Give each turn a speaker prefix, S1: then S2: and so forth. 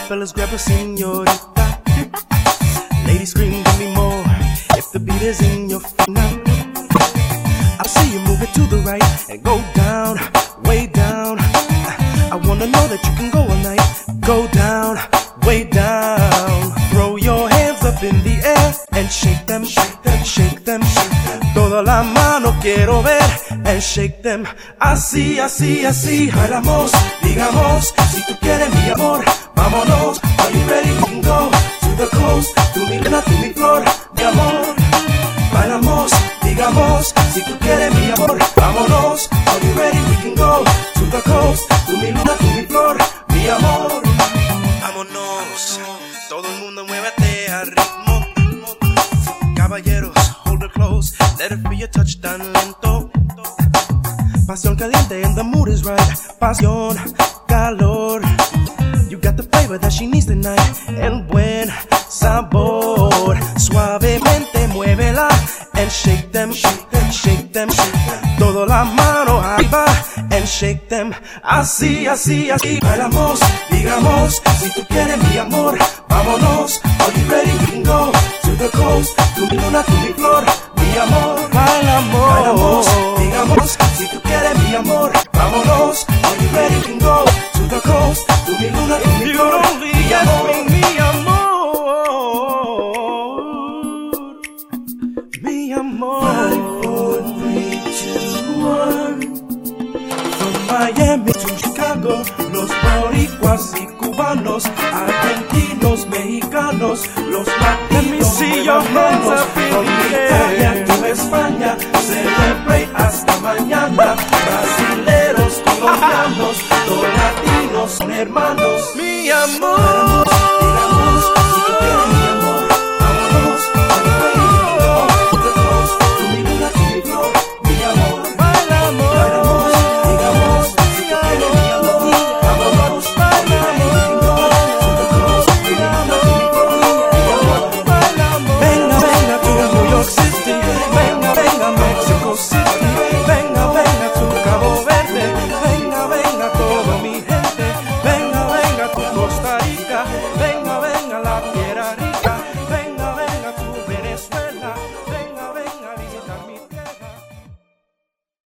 S1: fellas grab a señorita. Ladies scream, give me more. If the beat is in your feet now, I see you move it to the right and go down, way down. I wanna know that you can go all night. Go down, way down. Throw your hands up in the air and shake them, shake them, shake them, shake them. Toda la mano quiero ver and shake them. Así, así, así. Bailamos, digamos, si tú quieres mi amor, vámonos. Are you ready? We can go to the coast. Tu mi luna, tu mi flor, mi amor. Bailamos, digamos, si tú quieres mi amor, vámonos. Are you ready? We can go to the coast. Tu mi luna, tu mi flor, mi amor. Vámonos, todo el mundo muévete al ritmo. Caballeros, hold her close, let it be your touch tan lento. Pasión caliente and the mood is right. Pasión, calor. You got the flavor that she needs tonight. El buen sabor. Suavemente muévela and shake them, shake them, shake them, shake them. Todo la mano arriba and shake them. Así, así, así. Bailamos, digamos, si tú quieres mi amor, vámonos. Are you ready? We can go to the coast. Tu mi luna, tu mi flor, mi amor. Bailamos, digamos, si tú quieres mi amor, vámonos. Are you ready? We can go to the coast. Tu mi luna, tu mi flor, mi amor. Mi amor, mi amor. 5, 4, 3, 2, 1. From Miami to Chicago, los boricuas y cubanos, argentinos, mexicanos, los latinos,
S2: Let me see your hands up